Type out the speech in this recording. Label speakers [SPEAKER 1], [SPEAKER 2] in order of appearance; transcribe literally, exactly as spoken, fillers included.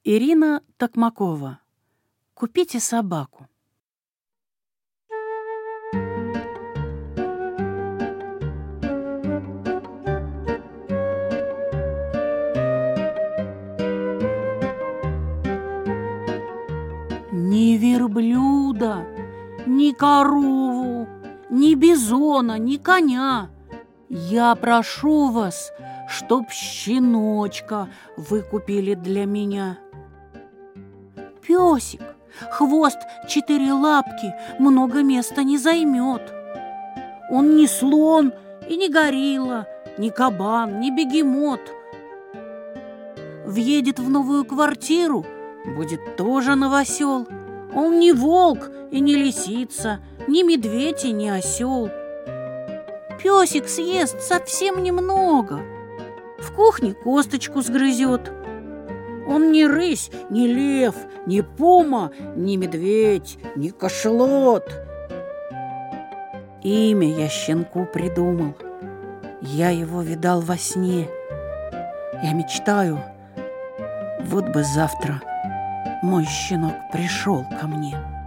[SPEAKER 1] Ирина Токмакова. Купите собаку. Ни верблюда, ни корову, ни бизона, ни коня. Я прошу вас, чтоб щеночка вы купили для меня. Песик, хвост четыре лапки, много места не займет. Он не слон и не горилла, не кабан, не бегемот. Въедет в новую квартиру, будет тоже новосел. Он не волк и не лисица, не медведь и не осел. Песик съест совсем немного, в кухне косточку сгрызет. Он не рысь, не лев, не пума, не медведь, не кашалот. Имя я щенку придумал, я его видал во сне. Я мечтаю, вот бы завтра мой щенок пришел ко мне.